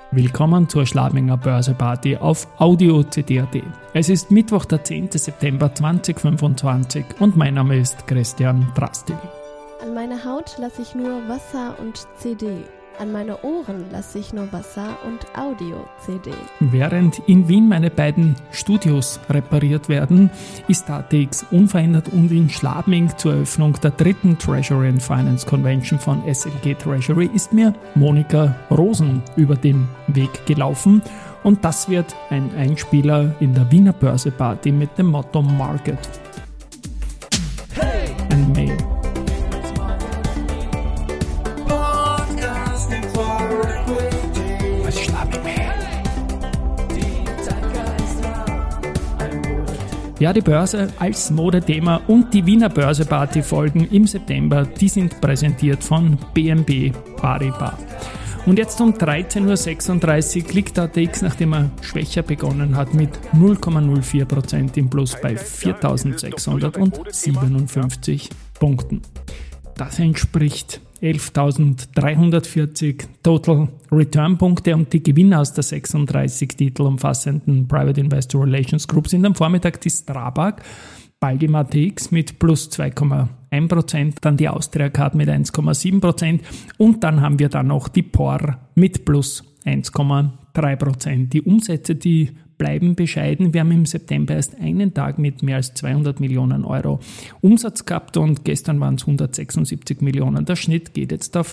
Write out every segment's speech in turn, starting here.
Willkommen zur Schladminger Börseparty auf Audio CD.at. Es ist Mittwoch, der 10. September 2025 und mein Name ist Christian Drastil. An meine Haut lasse ich nur Wasser und CD. An meine Ohren lasse ich nur Wasser und Audio-CD. Während in Wien meine beiden Studios repariert werden, ist ATX unverändert und in Schladming zur Eröffnung der 3. Treasury and Finance Convention von SLG Treasury ist mir Monika Rosen über den Weg gelaufen. Und das wird ein Einspieler in der Wiener Börseparty mit dem Motto Market and May. Ja, die Börse als Modethema und die Wiener Börseparty folgen im September, die sind präsentiert von BNP Paribas. Und jetzt um 13.36 Uhr liegt ATX, nachdem er schwächer begonnen hat, mit 0,04% im Plus bei 4.657 Punkten. Das entspricht 11.340 Total Return Punkte und die Gewinner aus der 36 Titel umfassenden Private Investor Relations Group sind am Vormittag die Strabag, bald im ATX mit plus 2,1%, dann die Austria Card mit 1,7% und dann haben wir dann noch die POR mit plus 1,3%. Die Umsätze, die bleiben bescheiden. Wir haben im September erst einen Tag mit mehr als 200 Millionen Euro Umsatz gehabt und gestern waren es 176 Millionen. Der Schnitt geht jetzt auf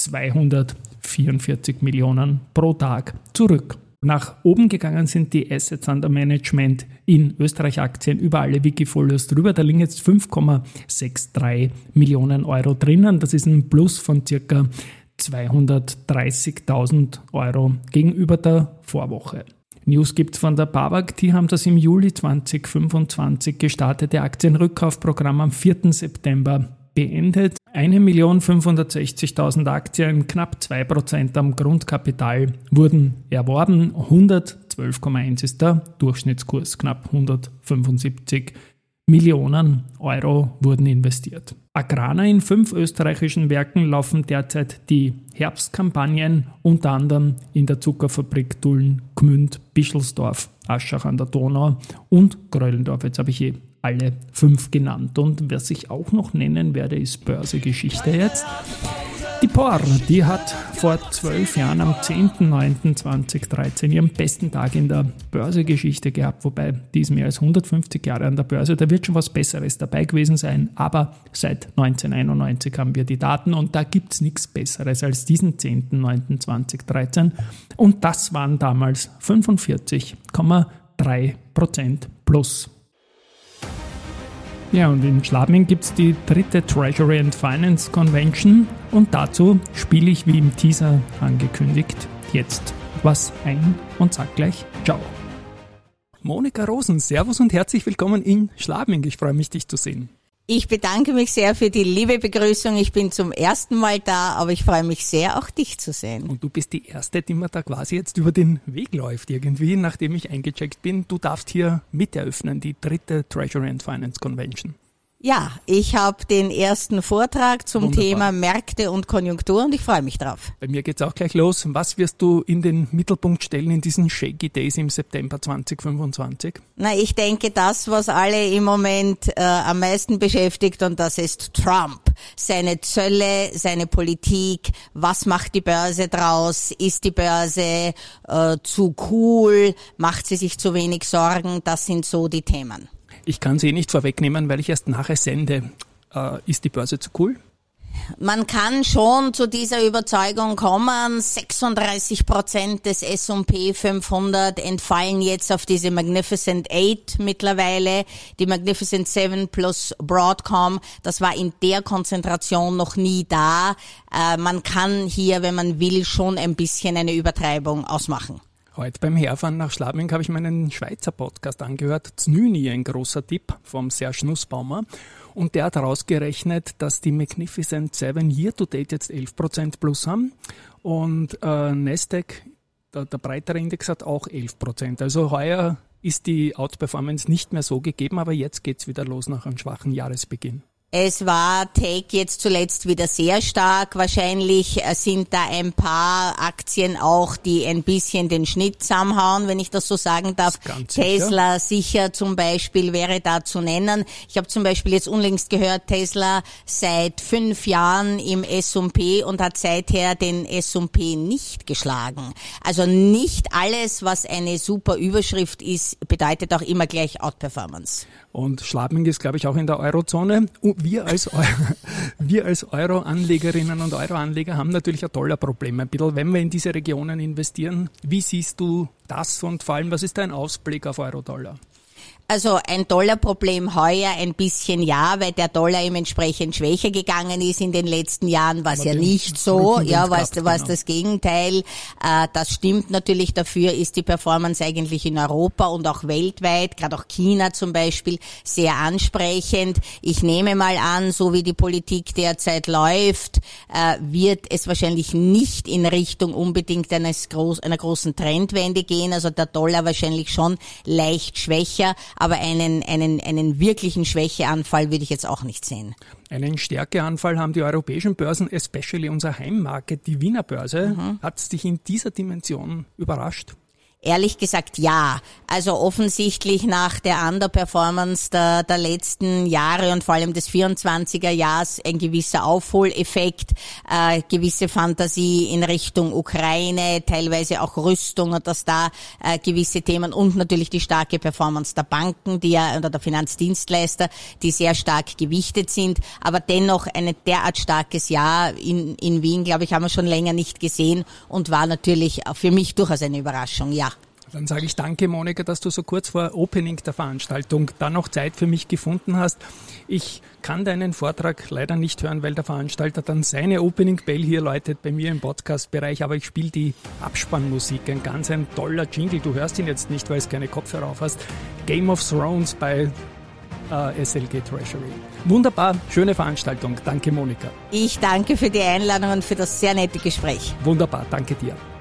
244 Millionen pro Tag zurück. Nach oben gegangen sind die Assets under Management in Österreich-Aktien über alle Wikifolios drüber. Da liegen jetzt 5,63 Millionen Euro drinnen. Das ist ein Plus von ca. 230.000 Euro gegenüber der Vorwoche. News gibt es von der BAWAG, die haben das im Juli 2025 gestartete Aktienrückkaufprogramm am 4. September beendet. 1.560.000 Aktien, knapp 2% am Grundkapital wurden erworben. 112,1 ist der Durchschnittskurs, knapp 175 Millionen Euro wurden investiert. Agrana, in 5 österreichischen Werken laufen derzeit die Herbstkampagnen, unter anderem in der Zuckerfabrik Tulln, Gmünd, Bischelsdorf, Aschach an der Donau und Gröllendorf. Jetzt habe ich alle 5 genannt. Und was ich auch noch nennen werde, ist Börsegeschichte jetzt. Die POR, die hat vor 12 Jahren am 10.09.2013 ihren besten Tag in der Börsegeschichte gehabt, wobei die ist mehr als 150 Jahre an der Börse. Da wird schon was Besseres dabei gewesen sein, aber seit 1991 haben wir die Daten und da gibt es nichts Besseres als diesen 10.09.2013 und das waren damals 45,3% plus. Ja, und in Schladming gibt es die 3. Treasury and Finance Convention und dazu spiele ich, wie im Teaser angekündigt, jetzt was ein und sag gleich Ciao. Monika Rosen, Servus und herzlich willkommen in Schladming. Ich freue mich, dich zu sehen. Ich bedanke mich sehr für die liebe Begrüßung. Ich bin zum ersten Mal da, aber ich freue mich sehr, auch dich zu sehen. Und du bist die Erste, die mir da quasi jetzt über den Weg läuft irgendwie, nachdem ich eingecheckt bin. Du darfst hier mit eröffnen, die 3. Treasury and Finance Convention. Ja, ich habe den ersten Vortrag zum Wunderbar. Thema Märkte und Konjunktur und ich freue mich drauf. Bei mir geht's auch gleich los. Was wirst du in den Mittelpunkt stellen in diesen Shaky Days im September 2025? Na, ich denke, das, was alle im Moment am meisten beschäftigt, und das ist Trump. Seine Zölle, seine Politik, was macht die Börse draus? Ist die Börse zu cool? Macht sie sich zu wenig Sorgen? Das sind so die Themen. Ich kann sie nicht vorwegnehmen, weil ich erst nachher sende. Ist die Börse zu cool? Man kann schon zu dieser Überzeugung kommen. 36% des S&P 500 entfallen jetzt auf diese Magnificent 8 mittlerweile. Die Magnificent 7 plus Broadcom, das war in der Konzentration noch nie da. Man kann hier, wenn man will, schon ein bisschen eine Übertreibung ausmachen. Heute beim Herfahren nach Schladming habe ich meinen Schweizer Podcast angehört, Znüni, ein großer Tipp vom Serge Nussbaumer. Und der hat herausgerechnet, dass die Magnificent 7 year to date jetzt 11% plus haben und Nasdaq, der breitere Index, hat auch 11%. Also heuer ist die Outperformance nicht mehr so gegeben, aber jetzt geht's wieder los nach einem schwachen Jahresbeginn. Es war Take jetzt zuletzt wieder sehr stark. Wahrscheinlich sind da ein paar Aktien auch, die ein bisschen den Schnitt zusammenhauen, wenn ich das so sagen darf. Tesla sicher zum Beispiel wäre da zu nennen. Ich habe zum Beispiel jetzt unlängst gehört, Tesla seit 5 Jahren im S&P und hat seither den S&P nicht geschlagen. Also nicht alles, was eine super Überschrift ist, bedeutet auch immer gleich Outperformance. Und Schladming ist, glaube ich, auch in der Eurozone. Wir als Euro-Anlegerinnen und Euro-Anleger haben natürlich ein toller Problem. Ein bisschen, wenn wir in diese Regionen investieren. Wie siehst du das und vor allem, was ist dein Ausblick auf Euro-Dollar? Also ein Dollarproblem heuer ein bisschen ja, weil der Dollar eben entsprechend schwächer gegangen ist in den letzten Jahren, war es ja nicht so, ja, war es das Gegenteil. Das stimmt natürlich, dafür ist die Performance eigentlich in Europa und auch weltweit, gerade auch China zum Beispiel, sehr ansprechend. Ich nehme mal an, so wie die Politik derzeit läuft, wird es wahrscheinlich nicht in Richtung unbedingt einer großen Trendwende gehen, also der Dollar wahrscheinlich schon leicht schwächer, aber einen wirklichen Schwächeanfall würde ich jetzt auch nicht sehen. Einen Stärkeanfall haben die europäischen Börsen, especially unser Heimmarket, die Wiener Börse. Hat es dich in dieser Dimension überrascht? Ehrlich gesagt, ja. Also offensichtlich nach der Underperformance der letzten Jahre und vor allem des 24er Jahres ein gewisser Aufholeffekt, gewisse Fantasie in Richtung Ukraine, teilweise auch Rüstung und dass da gewisse Themen und natürlich die starke Performance der Banken, oder der Finanzdienstleister, die sehr stark gewichtet sind. Aber dennoch ein derart starkes Jahr in Wien, glaube ich, haben wir schon länger nicht gesehen und war natürlich für mich durchaus eine Überraschung, ja. Dann sage ich danke, Monika, dass du so kurz vor Opening der Veranstaltung dann noch Zeit für mich gefunden hast. Ich kann deinen Vortrag leider nicht hören, weil der Veranstalter dann seine Opening Bell hier läutet bei mir im Podcast-Bereich, aber ich spiele die Abspannmusik, ein toller Jingle. Du hörst ihn jetzt nicht, weil du keine Kopfhörer auf hast. Game of Thrones bei SLG Treasury. Wunderbar, schöne Veranstaltung. Danke, Monika. Ich danke für die Einladung und für das sehr nette Gespräch. Wunderbar, danke dir.